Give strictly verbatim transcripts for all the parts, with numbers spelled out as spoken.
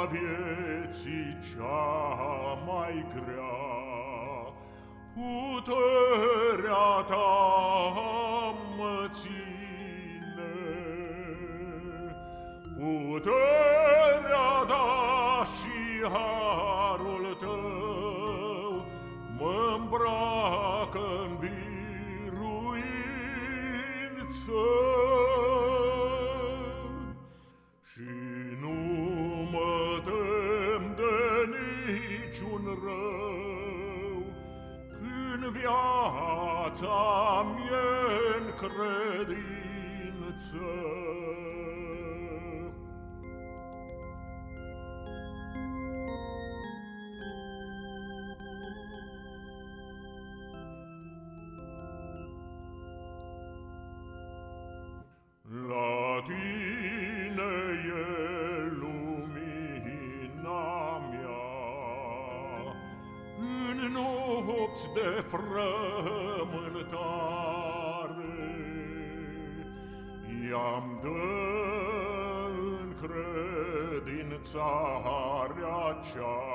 vieții cea mai grea. Puterea ta mă ține, puterea ta și harul tău mă îmbracă-n biruință. Și nu mă tem de niciun rău, când viața mie-n credință. La tine e lumina mea, în nopți de frământare, i-am dă în credințarea cea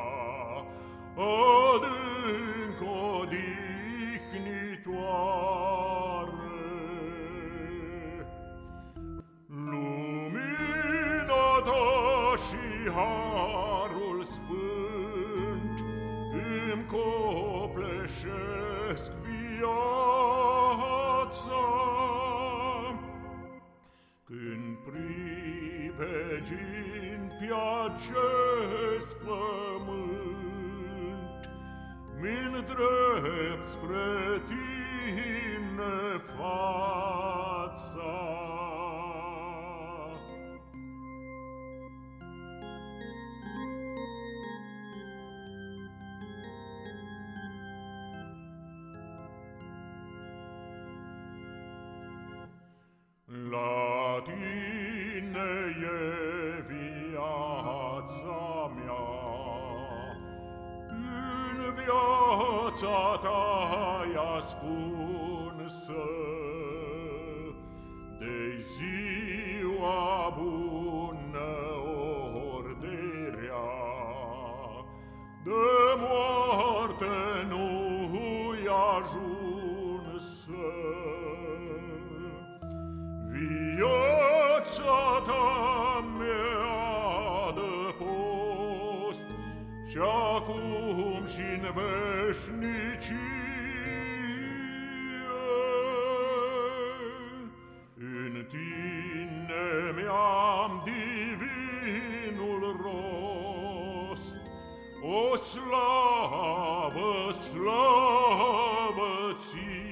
adânc odihnitoare. Și harul sfânt îmi copleșesc viața, când pripegin pe acest pământ, mi-ndrept spre tine fața. La tine e viața mea, în viața ta-i ascunsă, de ziua bună ori de rea, de moarte nu-i ajunsă. Viața ta mea de post, și-acum și-n veșnicie, în tine mi-am divinul rost, o slavă, slavă ție.